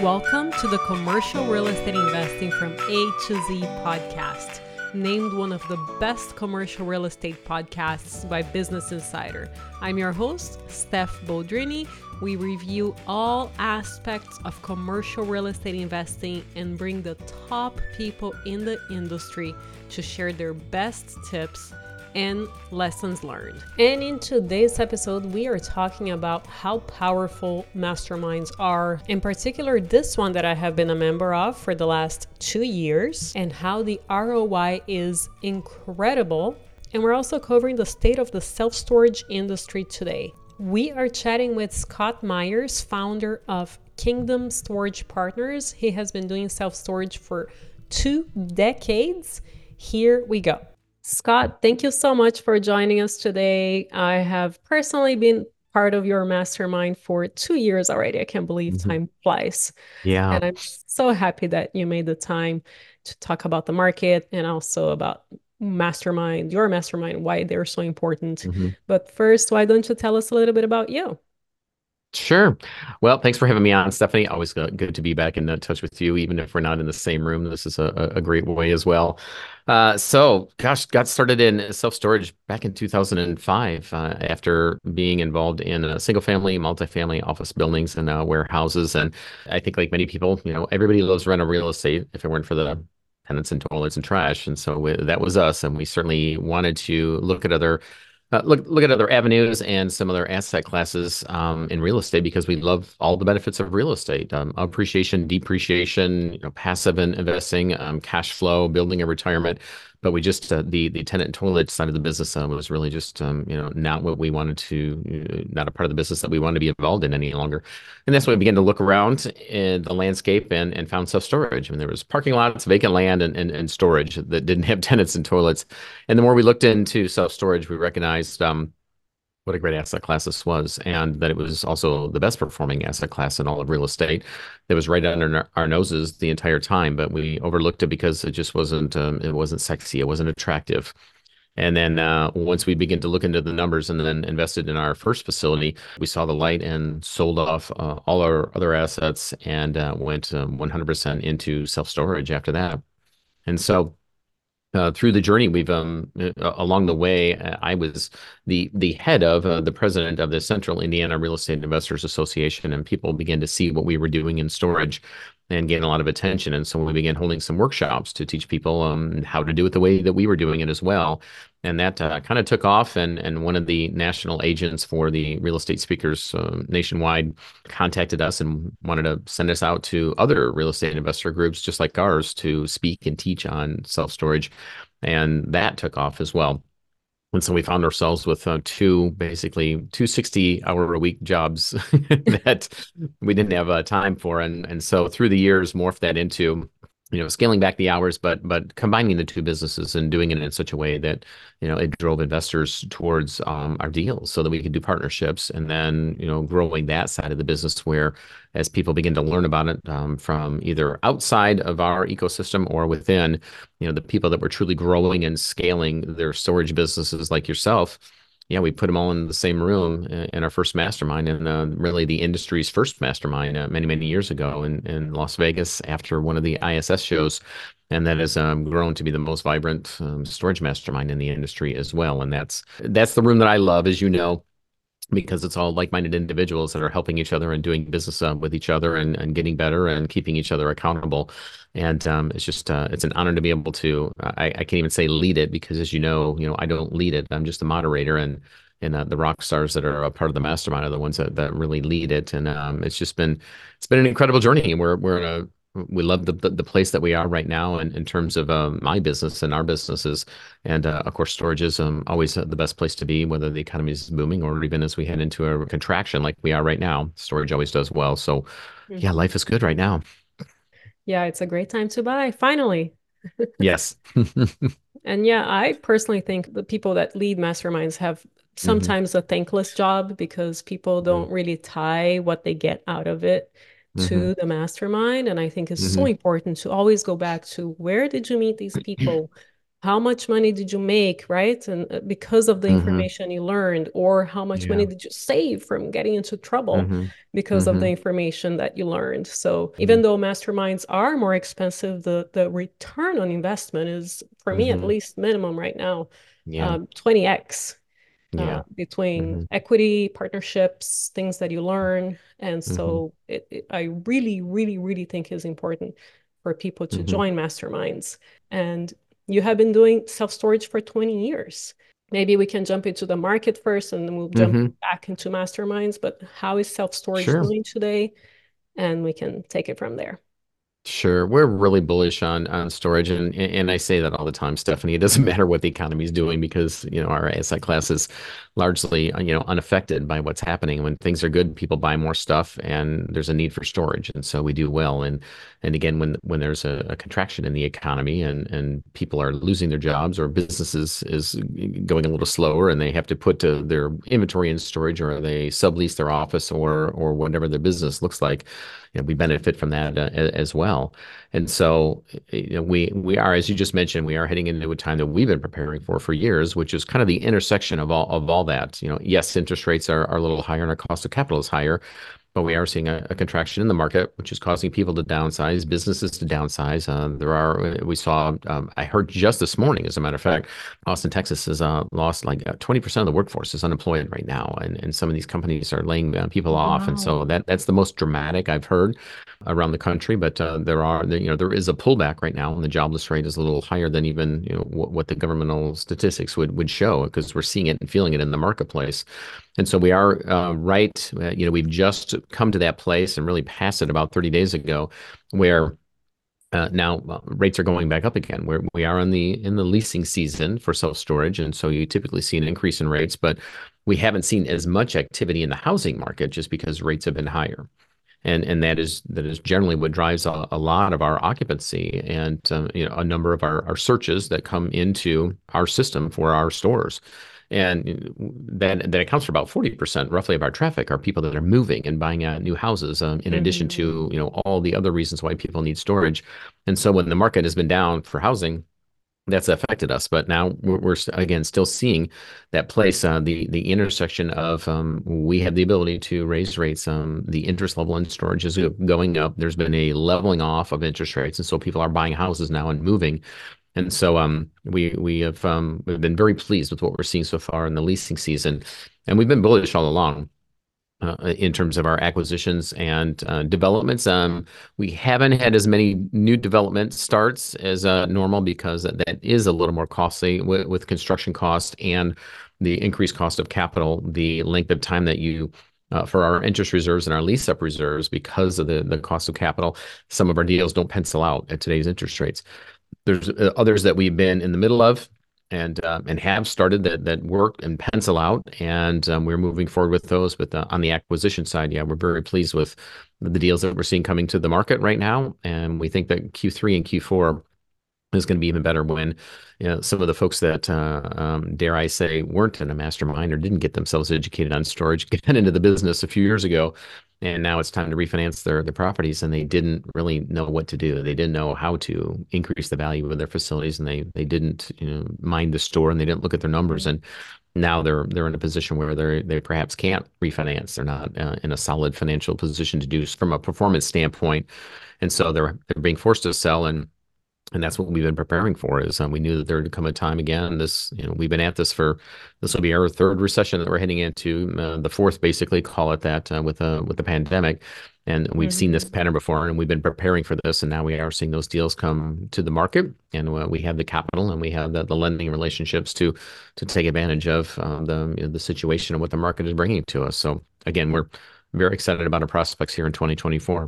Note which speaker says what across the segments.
Speaker 1: Welcome to the Commercial Real Estate Investing from A to Z podcast, named one of the best commercial real estate podcasts by Business Insider. I'm your host, Steph Boldrini. We review all aspects of commercial real estate investing and bring the top people in the industry to share their best tips and lessons learned. And in today's episode, we are talking about how powerful masterminds are, in particular this one that I have been a member of for the last 2 years, and how the ROI is incredible. And we're also covering the state of the self-storage industry today. We are chatting with Scott Myers, founder of Kingdom Storage Partners. He has been doing self-storage for 2 decades. Here we go. Scott, thank you so much for joining us today. I have personally been part of your mastermind for 2 years already. I can't believe time flies.
Speaker 2: Yeah.
Speaker 1: And I'm so happy that you made the time to talk about the market and also about your mastermind, why they're so important.
Speaker 2: Mhm.
Speaker 1: But first, why don't you tell us a little bit about you?
Speaker 2: Sure. Well, thanks for having me on, Stephanie. Always good to be back in touch with you, even if we're not in the same room. This is a great way as well. Got started in self-storage back in 2005 after being involved in single-family, multifamily office buildings and warehouses. And I think, like many people, everybody loves rental real estate if it weren't for the tenants and toilets and trash. And so that was us. And we certainly wanted to look at other avenues and some other asset classes in real estate because we love all the benefits of real estate: appreciation, depreciation, passive investing, cash flow, building a retirement. But we just the tenant and toilet side of the business was really just not what we wanted to, not a part of the business that we wanted to be involved in any longer. And that's when we began to look around in the landscape and found self-storage. I mean, there was parking lots, vacant land, and storage that didn't have tenants and toilets. And the more we looked into self-storage, we recognized what a great asset class this was, and that it was also the best performing asset class in all of real estate. That was right under our noses the entire time, but we overlooked it because it wasn't sexy, it wasn't attractive. And then once we began to look into the numbers and then invested in our first facility, we saw the light and sold off all our other assets and went 100% into self-storage after that. And so through the journey, we've along the way, I was the head of the president of the Central Indiana Real Estate Investors Association, and people began to see what we were doing in storage and gain a lot of attention. And so we began holding some workshops to teach people how to do it the way that we were doing it as well. And that kind of took off. And one of the national agents for the real estate speakers nationwide contacted us and wanted to send us out to other real estate investor groups just like ours to speak and teach on self-storage. And that took off as well. And so we found ourselves with basically two 60-hour-a-week jobs that we didn't have time for. And so through the years, morphed that into scaling back the hours, but combining the two businesses and doing it in such a way that, it drove investors towards our deals so that we could do partnerships, and then, growing that side of the business where as people begin to learn about it from either outside of our ecosystem or within, the people that were truly growing and scaling their storage businesses like yourself. Yeah, we put them all in the same room in our first mastermind, and really the industry's first mastermind many, many years ago in Las Vegas after one of the ISS shows. And that has grown to be the most vibrant storage mastermind in the industry as well. And that's the room that I love, as you know, because it's all like-minded individuals that are helping each other and doing business with each other and getting better and keeping each other accountable. And it's just it's an honor to be able to I can't even say lead it because, as you know, I don't lead it. I'm just a moderator, and the rock stars that are a part of the mastermind are the ones that really lead it. And it's been an incredible journey. We love the place that we are right now in terms of my business and our businesses. And of course, storage is always the best place to be, whether the economy is booming or even as we head into a contraction like we are right now. Storage always does well. So yeah,
Speaker 1: Mhm.
Speaker 2: life is good right now.
Speaker 1: Yeah, it's a great time to buy, finally.
Speaker 2: Yes.
Speaker 1: And yeah, I personally think the people that lead masterminds have
Speaker 2: hmm
Speaker 1: sometimes a thankless job because people don't really tie what they get out of it
Speaker 2: hmm
Speaker 1: to the mastermind. And I think it's so
Speaker 2: hmm
Speaker 1: important to always go back to, where did you meet these people? how much money did you make, right? And because of the
Speaker 2: Hmm.
Speaker 1: information you learned, or how much money
Speaker 2: Yeah.
Speaker 1: did you save from getting into trouble
Speaker 2: Hmm.
Speaker 1: because of the
Speaker 2: Hmm.
Speaker 1: information that you learned. So even
Speaker 2: Hmm.
Speaker 1: though masterminds are more expensive, the return on investment is, for me at
Speaker 2: Hmm.
Speaker 1: least, minimum right now,
Speaker 2: Yeah.
Speaker 1: 20x
Speaker 2: Yeah.
Speaker 1: between
Speaker 2: Hmm.
Speaker 1: equity, partnerships, things that you learn. And
Speaker 2: Hmm.
Speaker 1: so I really, really, really think is important for people to
Speaker 2: Hmm.
Speaker 1: join masterminds. And you have been doing self-storage for 20 years. Maybe we can jump into the market first and then we'll jump
Speaker 2: Hmm.
Speaker 1: back into masterminds. But how is self-storage
Speaker 2: Sure.
Speaker 1: doing today? And we can take it from there.
Speaker 2: Sure, we're really bullish on storage, and I say that all the time, Stephanie. It doesn't matter what the economy is doing because our asset class is largely unaffected by what's happening. When things are good, people buy more stuff, and there's a need for storage, and so we do well. And again, when there's a contraction in the economy and people are losing their jobs or businesses is going a little slower, and they have to put their inventory in storage or they sublease their office or whatever their business looks like, we benefit from that as well. And so, we are, as you just mentioned, we are heading into a time that we've been preparing for years, which is kind of the intersection of all that. Yes, interest rates are a little higher and our cost of capital is higher, but we are seeing a contraction in the market, which is causing people to downsize, businesses to downsize. I heard just this morning, as a matter of fact, Austin, Texas has lost like 20% of the workforce is unemployed right now. And some of these companies are laying people off. And
Speaker 1: Wow.
Speaker 2: so that's the most dramatic I've heard around the country. But there is a pullback right now, and the jobless rate is a little higher than even what the governmental statistics would show, because we're seeing it and feeling it in the marketplace. And so we are right. We've just come to that place and really passed it about 30 days ago, where now rates are going back up again. Where we are in the leasing season for self storage, and so you typically see an increase in rates, but we haven't seen as much activity in the housing market just because rates have been higher. And that is generally what drives a lot of our occupancy and a number of our searches that come into our system for our stores. And that accounts for about 40% roughly of our traffic are people that are moving and buying new houses, in addition
Speaker 1: Mhm.
Speaker 2: to all the other reasons why people need storage. And so when the market has been down for housing, that's affected us. But now we're again still seeing that place, the intersection of, we have the ability to raise rates. The interest level in storage is going up. There's been a leveling off of interest rates, and so people are buying houses now and moving. And so we've been very pleased with what we're seeing so far in the leasing season, and we've been bullish all along in terms of our acquisitions and developments. We haven't had as many new development starts as normal because that is a little more costly with construction costs and the increased cost of capital, the length of time that for our interest reserves and our lease up reserves, because of the cost of capital, some of our deals don't pencil out at today's interest rates. There's others that we've been in the middle of and have started that work and pencil out, and we're moving forward with those. But on the acquisition side, yeah, we're very pleased with the deals that we're seeing coming to the market right now, and we think that Q3 and Q4 is going to be even better when some of the folks that dare I say weren't in a mastermind or didn't get themselves educated on storage got into the business a few years ago, and now it's time to refinance their properties, and they didn't really know what to do. They didn't know how to increase the value of their facilities, and they didn't mind the store, and they didn't look at their numbers. And now they're in a position where they perhaps can't refinance. They're not in a solid financial position to do from a performance standpoint, and so they're being forced to sell. And that's what we've been preparing for. Is we knew that there would come a time again. We've been at this will be our third recession that we're heading into, the fourth, basically, call it that, with the pandemic. And we've seen this
Speaker 1: Mhm.
Speaker 2: pattern before, and we've been preparing for this. And now we are seeing those deals come to the market, and we have the capital and we have the lending relationships to take advantage of the situation and what the market is bringing to us. So again, we're very excited about our prospects here in 2024.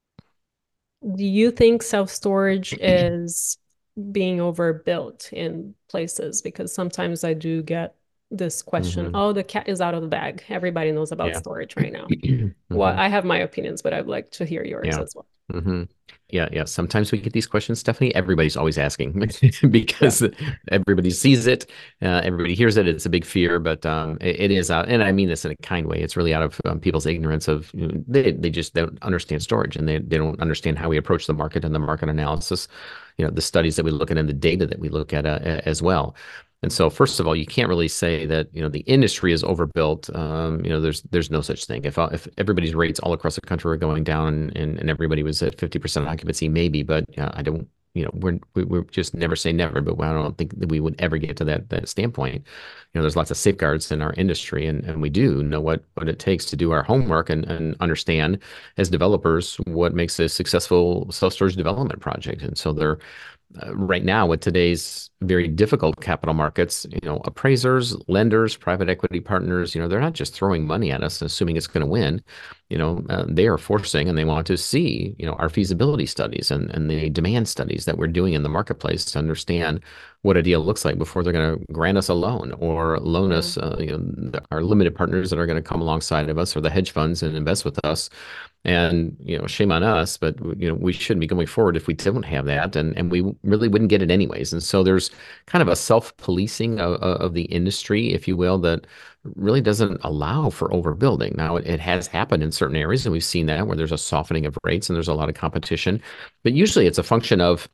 Speaker 1: Do you think self-storage is being overbuilt in places? Because sometimes I do get this question,
Speaker 2: Hmm.
Speaker 1: oh, the cat is out of the bag. Everybody knows about
Speaker 2: Yeah.
Speaker 1: storage right now. Well,
Speaker 2: Hmm.
Speaker 1: I have my opinions, but I'd like to hear yours
Speaker 2: Yeah.
Speaker 1: as well.
Speaker 2: hmm Yeah, yeah. Sometimes we get these questions, Stephanie. Everybody's always asking
Speaker 1: Yeah.
Speaker 2: because everybody sees it, everybody hears it. It's a big fear, but it is out. And I mean this in a kind way. It's really out of people's ignorance of they just don't understand storage and they don't understand how we approach the market and the market analysis, the studies that we look at and the data that we look at as well. And so, first of all, you can't really say that the industry is overbuilt. There's no such thing. If everybody's rates all across the country are going down and everybody was at 50% occupancy, maybe, but I don't. We're just never say never, but I don't think that we would ever get to that standpoint. There's lots of safeguards in our industry, and we do know what it takes to do our homework and understand as developers what makes a successful self-storage development project. And so they're right now with today's very difficult capital markets, appraisers, lenders, private equity partners, they're not just throwing money at us and assuming it's going to win. They are forcing and they want to see, our feasibility studies and the demand studies that we're doing in the marketplace to understand what a deal looks like before they're going to grant us a loan or loan
Speaker 1: Yeah.
Speaker 2: us, our limited partners that are going to come alongside of us or the hedge funds and invest with us. And, shame on us, but, we shouldn't be going forward if we don't have that. And we really wouldn't get it anyways. And so there's kind of a self-policing of the industry, if you will, that really doesn't allow for overbuilding. Now, it has happened in certain areas, and we've seen that where there's a softening of rates and there's a lot of competition. But usually it's a function of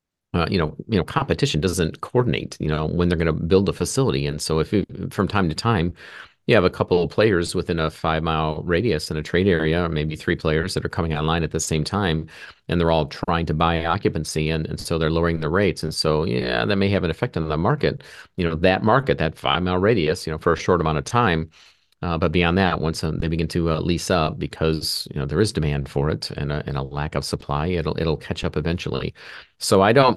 Speaker 2: competition doesn't coordinate, when they're going to build a facility. And so if you, from time to time, you have a couple of players within a 5 mile radius in a trade area, or maybe three players that are coming online at the same time, and they're all trying to buy occupancy, and so they're lowering the rates. And so, yeah, that may have an effect on the market, that market, that 5 mile radius, for a short amount of time. But beyond that, once they begin to lease up, because there is demand for it and a lack of supply, it'll catch up eventually. So I don't.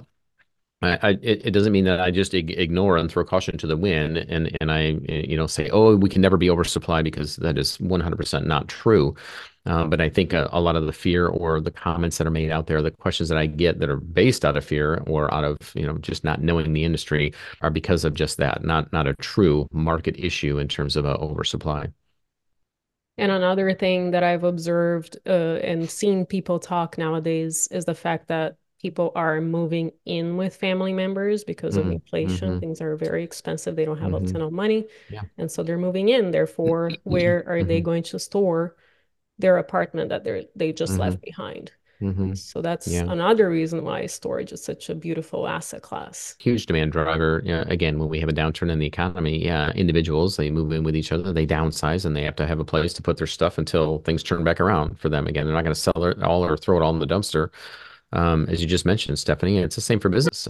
Speaker 2: It doesn't mean that I just ignore and throw caution to the wind and I say, oh, we can never be oversupplied, because that is 100% not true. But I think a lot of the fear or the comments that are made out there, the questions that I get that are based out of fear or out of just not knowing the industry, are because of just that, not a true market issue in terms of oversupply.
Speaker 1: And another thing that I've observed and seen people talk nowadays is the fact that people are moving in with family members because of
Speaker 2: Mm-hmm.
Speaker 1: inflation.
Speaker 2: Mm-hmm.
Speaker 1: Things are very expensive. They don't have a
Speaker 2: Mm-hmm.
Speaker 1: ton of money.
Speaker 2: Yeah.
Speaker 1: And so they're moving in. Therefore, where are they
Speaker 2: Mm-hmm.
Speaker 1: going to store their apartment that they just
Speaker 2: Mm-hmm.
Speaker 1: left behind?
Speaker 2: Mm-hmm.
Speaker 1: So that's
Speaker 2: Yeah.
Speaker 1: another reason why storage is such a beautiful asset class.
Speaker 2: Huge demand driver. Yeah, again, when we have a downturn in the economy, yeah, individuals, they move in with each other, they downsize, and they have to have a place to put their stuff until things turn back around for them again. They're not going to sell it all or throw it all in the dumpster. As you just mentioned, Stephanie, it's the same for business.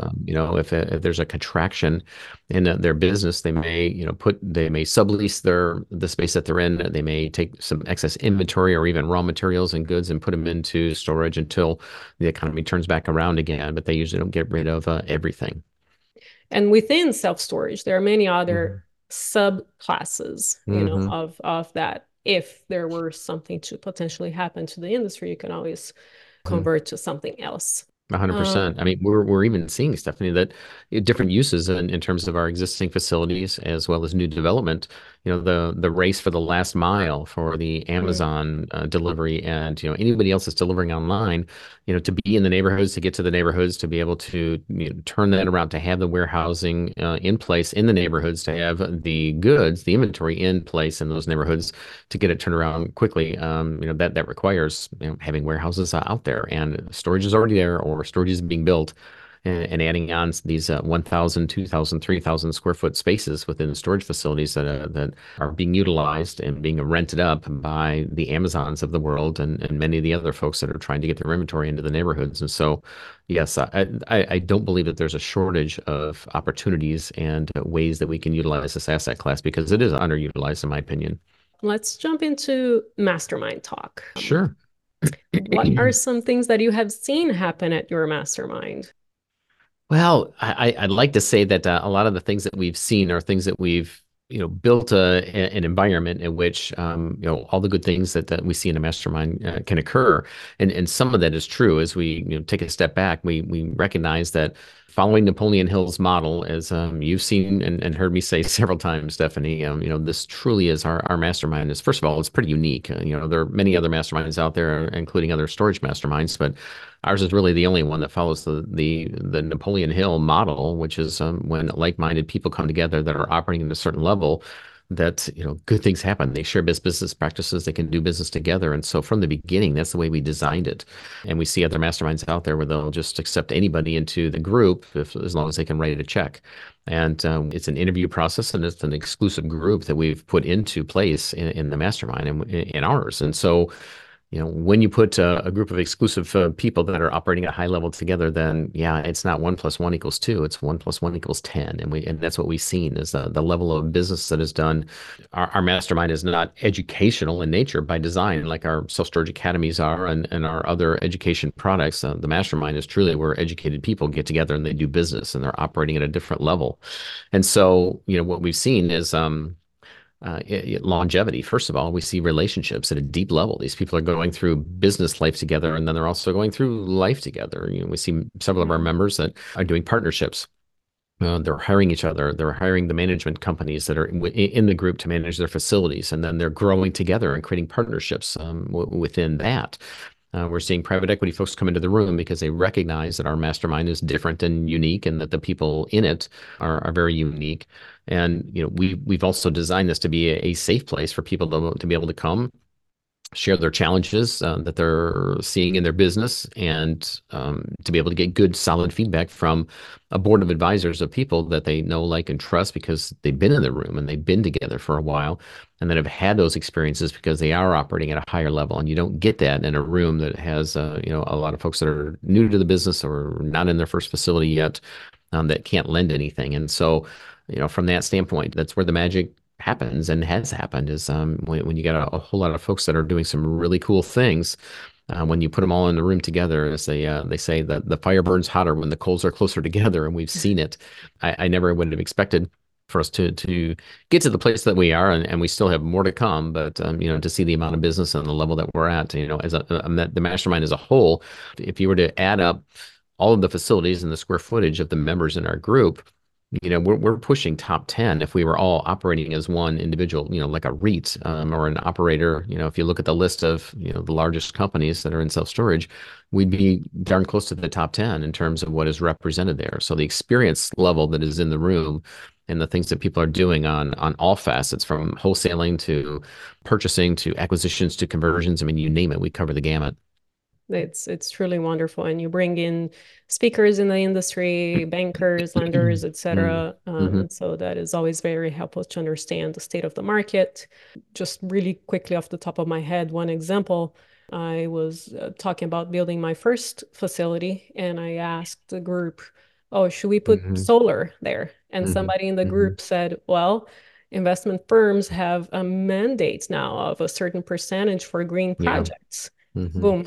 Speaker 2: If there's a contraction in their business, they may, they may sublease the space that they're in. They may take some excess inventory or even raw materials and goods and put them into storage until the economy turns back around again. But they usually don't get rid of everything.
Speaker 1: And within self-storage, there are many
Speaker 2: Hmm
Speaker 1: other subclasses,
Speaker 2: hmm
Speaker 1: of that. If there were something to potentially happen to the industry, you can always convert to something else. Um,
Speaker 2: 100%. I mean, we're even seeing, Stephanie, that different uses in terms of our existing facilities as well as new development. The race for the last mile for the
Speaker 1: mm,
Speaker 2: Amazon delivery and anybody else that's delivering online. To be in the neighborhoods, to get to the neighborhoods, to be able to turn that around, to have the warehousing in place in the neighborhoods, to have the goods, the inventory in place in those neighborhoods, to get it turned around quickly. That requires having warehouses out there, and storage is already there, or storage is being built, and adding on these 1,000, 2,000, 3,000 square foot spaces within storage facilities that are being utilized and being rented up by the Amazons of the world and many of the other folks that are trying to get their inventory into the neighborhoods. And so, yes, I don't believe that there's a shortage of opportunities and ways that we can utilize this asset class, because it is underutilized, in my opinion.
Speaker 1: let's jump into mastermind talk.
Speaker 2: Sure.
Speaker 1: What are some things that you have seen happen at your mastermind?
Speaker 2: Well, I'd like to say that a lot of the things that we've seen are things that we've, built an environment in which, all the good things that we see in a mastermind can occur. And some of that is true as we, take a step back. We recognize that Following Napoleon Hill's model, as you've seen and heard me say several times, Stephanie, this truly is our mastermind. Is first of all, it's pretty unique. There are many other masterminds out there, including other storage masterminds, but ours is really the only one that follows the Napoleon Hill model, which is when like-minded people come together that are operating at a certain level, that good things happen. They share best business practices. They can do business together. And so from the beginning, that's the way we designed it. And we see other masterminds out there where they'll just accept anybody into the group as long as they can write a check. And it's an interview process, and it's an exclusive group that we've put into place in the mastermind and in ours. And so when you put a group of exclusive people that are operating at a high level together, then yeah, it's not 1 + 1 = 2. It's 1 + 1 = 10. And that's what we've seen is the level of business that is done. Our mastermind is not educational in nature by design, like our self-storage academies are and our other education products. The mastermind is truly where educated people get together and they do business and they're operating at a different level. And so, what we've seen is, longevity. First of all, we see relationships at a deep level. These people are going through business life together, and then they're also going through life together. We see several of our members that are doing partnerships. They're hiring each other. They're hiring the management companies that are in the group to manage their facilities, and then they're growing together and creating partnerships within that. We're seeing private equity folks come into the room because they recognize that our mastermind is different and unique, and that the people in it are very unique. And we've also designed this to be a safe place for people to be able to come, share their challenges that they're seeing in their business, and to be able to get good, solid feedback from a board of advisors of people that they know, like, and trust because they've been in the room and they've been together for a while and that have had those experiences because they are operating at a higher level. And you don't get that in a room that has, a lot of folks that are new to the business or not in their first facility yet, that can't lend anything. And so, from that standpoint, that's where the magic happens and has happened is when you got a whole lot of folks that are doing some really cool things. When you put them all in the room together, as they say that the fire burns hotter when the coals are closer together, and we've seen it. I never would have expected for us to get to the place that we are, and we still have more to come. But to see the amount of business and the level that we're at, as the mastermind as a whole, if you were to add up all of the facilities and the square footage of the members in our group, we're pushing top 10 if we were all operating as one individual, like a REIT or an operator. If you look at the list of, the largest companies that are in self-storage, we'd be darn close to the top 10 in terms of what is represented there. So the experience level that is in the room and the things that people are doing on all facets, from wholesaling to purchasing to acquisitions to conversions. I mean, you name it, we cover the gamut.
Speaker 1: It's truly wonderful, and you bring in speakers in the industry, bankers, lenders, etc. So that is always very helpful to understand the state of the market. Just really quickly off the top of my head, one example, I was talking about building my first facility, and I asked the group, "Oh, should we put solar there?" And somebody in the group said, "Well, investment firms have a mandate now of a certain percentage for green projects." Boom.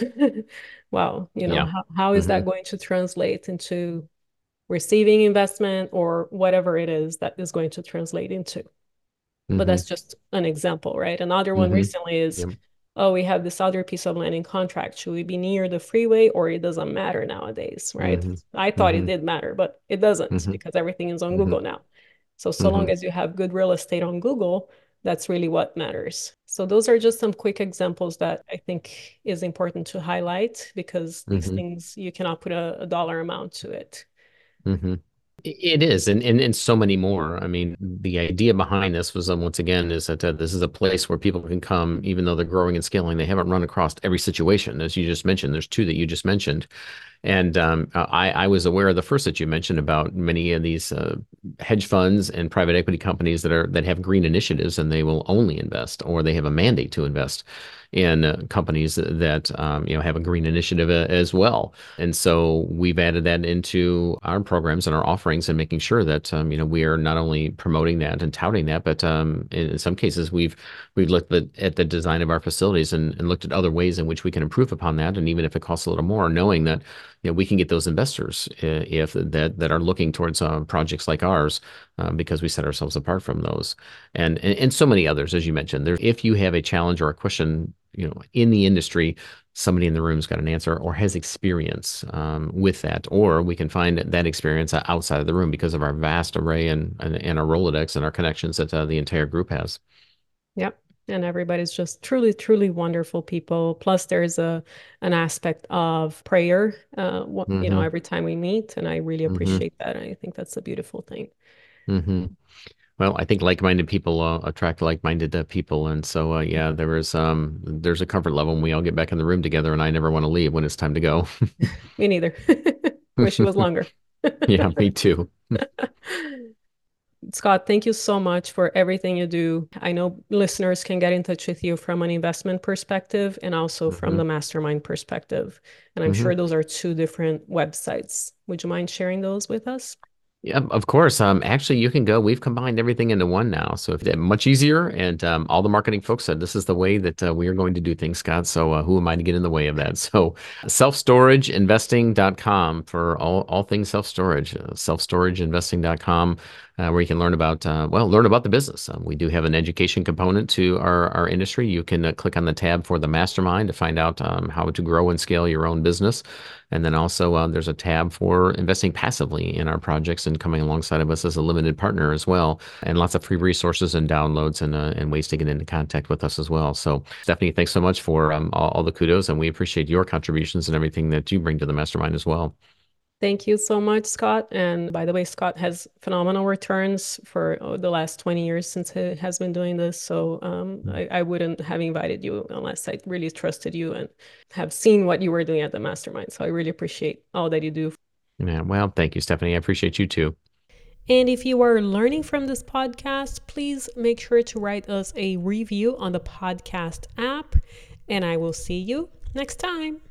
Speaker 1: Wow. How is that going to translate into receiving investment or whatever it is that is going to translate into? But that's just an example, right? Another one recently is, oh, we have this other piece of land in contract. Should we be near the freeway, or it doesn't matter nowadays, right? I thought it did matter, but it doesn't because everything is on Google now. So long as you have good real estate on Google, that's really what matters. So those are just some quick examples that I think is important to highlight, because these things, you cannot put a dollar amount to it.
Speaker 2: It is, and so many more. I mean, the idea behind this was, once again, is that this is a place where people can come, even though they're growing and scaling. They haven't run across every situation, as you just mentioned. There's two that you just mentioned. And I was aware of the first that you mentioned about many of these hedge funds and private equity companies that have green initiatives, and they will only invest, or they have a mandate to invest in companies that have a green initiative as well. And so we've added that into our programs and our offerings, and making sure that we are not only promoting that and touting that, but in some cases we've looked at the design of our facilities and looked at other ways in which we can improve upon that. And even if it costs a little more, knowing that we can get those investors if that are looking towards projects like ours, because we set ourselves apart from those, and so many others, as you mentioned. If you have a challenge or a question, in the industry, somebody in the room's got an answer or has experience with that, or we can find that experience outside of the room because of our vast array and our Rolodex and our connections that the entire group has.
Speaker 1: Yep. And everybody's just truly, truly wonderful people. Plus, there's an aspect of prayer,
Speaker 2: Mm-hmm.
Speaker 1: every time we meet, and I really
Speaker 2: Mm-hmm.
Speaker 1: appreciate that. I think that's a beautiful thing.
Speaker 2: Mm-hmm. Well, I think like-minded people attract like-minded people, and so yeah, there's a comfort level when we all get back in the room together, and I never want to leave when it's time to go.
Speaker 1: Me neither. Wish it was longer.
Speaker 2: Yeah, me too.
Speaker 1: Scott, thank you so much for everything you do. I know listeners can get in touch with you from an investment perspective and also from
Speaker 2: Hmm.
Speaker 1: the mastermind perspective. And I'm
Speaker 2: Hmm.
Speaker 1: sure those are two different websites. Would you mind sharing those with us?
Speaker 2: Yeah, of course. Actually, you can go. We've combined everything into one now, so if that much easier. And all the marketing folks said this is the way that we are going to do things, Scott. So who am I to get in the way of that? So selfstorageinvesting.com for all things self-storage. Selfstorageinvesting.com, where you can learn about learn about the business. We do have an education component to our industry. You can click on the tab for the mastermind to find out how to grow and scale your own business. And then also there's a tab for investing passively in our projects and coming alongside of us as a limited partner as well. And lots of free resources and downloads and ways to get into contact with us as well. So Stephanie, thanks so much for all the kudos, and we appreciate your contributions and everything that you bring to the mastermind as well.
Speaker 1: Thank you so much, Scott. And by the way, Scott has phenomenal returns for the last 20 years since he has been doing this. So I wouldn't have invited you unless I really trusted you and have seen what you were doing at the mastermind. So I really appreciate all that you do.
Speaker 2: Yeah, well, thank you, Stephanie. I appreciate you too.
Speaker 1: And if you are learning from this podcast, please make sure to write us a review on the podcast app. And I will see you next time.